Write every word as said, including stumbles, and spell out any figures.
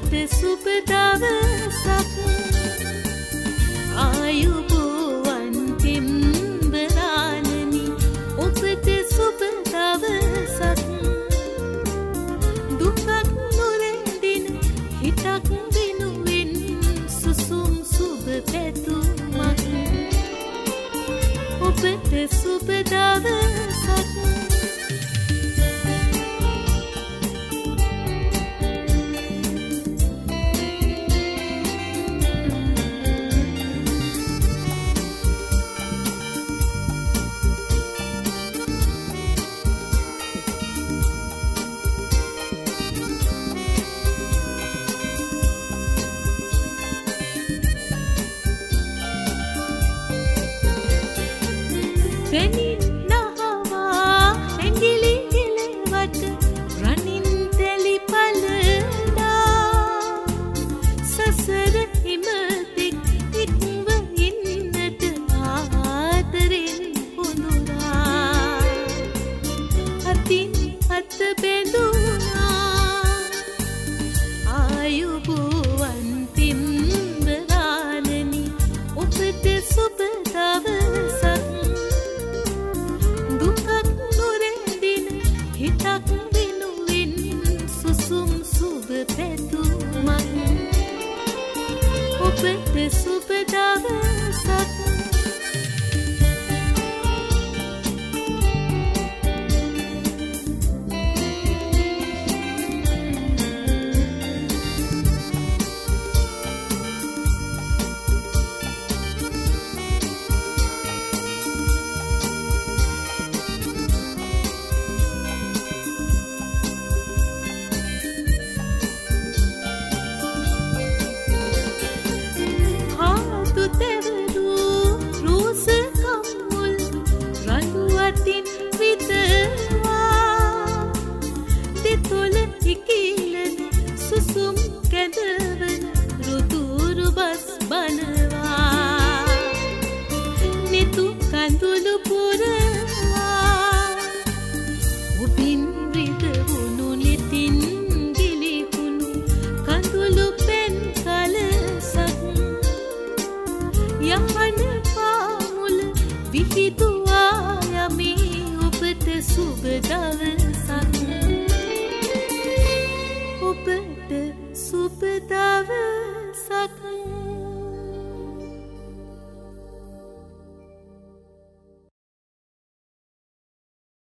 ඔබට සුබ දවසක් ආයුබෝවන් පෙම්බරාණනි ඔබට සුබ දවසක් දුකක් නොරැඳෙන හිතක් වෙනුවෙන් සුසුම් සුබ පැතුමක් ඔබට සුබ දවසක් Benin nahawa engili gelewat ranin teli palada sasara himatik ikwa innata aadarin punura atin at beduna ayubuwan timbaranani obata suba dawsak හිතක් වෙනුවෙන් සුසුම් සුබ පැතුමක් ඔබට සුබ දවසක් සුසුම් කැඳවන රුතුරු බස් බනවා නිතු කඳුළු පුරවා ඔබින් රිදවුණු නෙතින් ගිලිහුණු කඳුළු පෙන් කලසක් යහන පාමුල විහිදුවා යමි ඔබට සුබ දවසක් ඔබට සුබ දවසක්